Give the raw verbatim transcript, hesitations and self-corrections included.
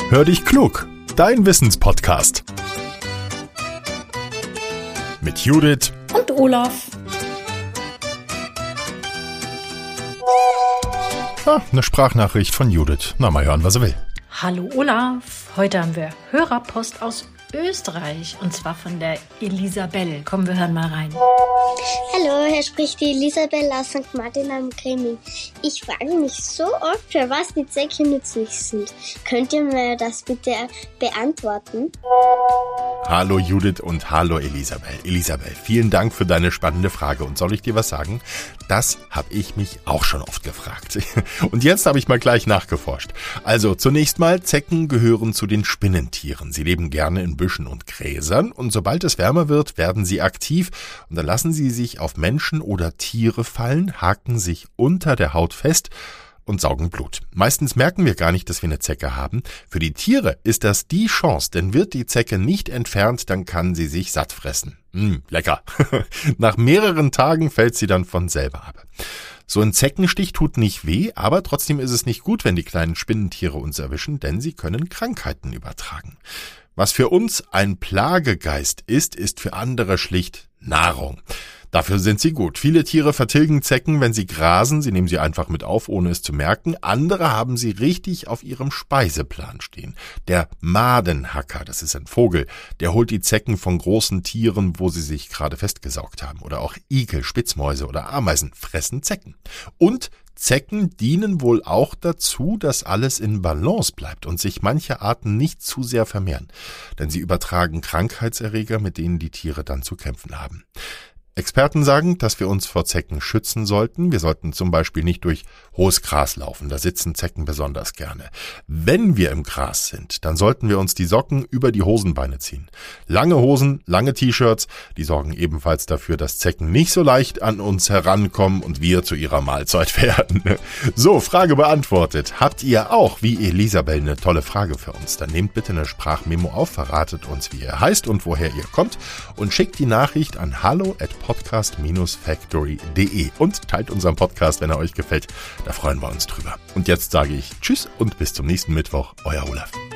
Hör dich klug, dein Wissenspodcast. Mit Judith und Olaf. Ah, eine Sprachnachricht von Judith. Na, mal hören, was er will. Hallo Olaf, heute haben wir Hörerpost aus Österreich und zwar von der Elisabelle. Komm, wir hören mal rein. Hallo, hier spricht die Elisabelle aus Sankt Martin am Kreml. Ich frage mich so oft, für was die Zecke nützlich sind. Könnt ihr mir das bitte beantworten? Hallo Judith und hallo Elisabelle. Elisabelle, vielen Dank für deine spannende Frage. Und soll ich dir was sagen? Das habe ich mich auch schon oft gefragt. Und jetzt habe ich mal gleich nachgeforscht. Also zunächst mal, Zecken gehören zu den Spinnentieren. Sie leben gerne in Büschen und Gräsern und sobald es wärmer wird, werden sie aktiv und dann lassen sie sich auf Menschen oder Tiere fallen, haken sich unter der Haut fest und saugen Blut. Meistens merken wir gar nicht, dass wir eine Zecke haben. Für die Tiere ist das die Chance, denn wird die Zecke nicht entfernt, dann kann sie sich satt fressen. Mm, lecker. Nach mehreren Tagen fällt sie dann von selber ab. So ein Zeckenstich tut nicht weh, aber trotzdem ist es nicht gut, wenn die kleinen Spinnentiere uns erwischen, denn sie können Krankheiten übertragen. Was für uns ein Plagegeist ist, ist für andere schlicht Nahrung. Dafür sind sie gut. Viele Tiere vertilgen Zecken, wenn sie grasen. Sie nehmen sie einfach mit auf, ohne es zu merken. Andere haben sie richtig auf ihrem Speiseplan stehen. Der Madenhacker, das ist ein Vogel, der holt die Zecken von großen Tieren, wo sie sich gerade festgesaugt haben. Oder auch Igel, Spitzmäuse oder Ameisen fressen Zecken. Und Zecken dienen wohl auch dazu, dass alles in Balance bleibt und sich manche Arten nicht zu sehr vermehren. Denn sie übertragen Krankheitserreger, mit denen die Tiere dann zu kämpfen haben. Experten sagen, dass wir uns vor Zecken schützen sollten. Wir sollten zum Beispiel nicht durch hohes Gras laufen, da sitzen Zecken besonders gerne. Wenn wir im Gras sind, dann sollten wir uns die Socken über die Hosenbeine ziehen. Lange Hosen, lange T-Shirts, die sorgen ebenfalls dafür, dass Zecken nicht so leicht an uns herankommen und wir zu ihrer Mahlzeit werden. So, Frage beantwortet. Habt ihr auch, wie Elisabelle, eine tolle Frage für uns? Dann nehmt bitte eine Sprachmemo auf, verratet uns, wie ihr heißt und woher ihr kommt und schickt die Nachricht an hallo at podcast factory punkt de und teilt unseren Podcast, wenn er euch gefällt. Da freuen wir uns drüber. Und jetzt sage ich Tschüss und bis zum nächsten Mittwoch. Euer Olaf.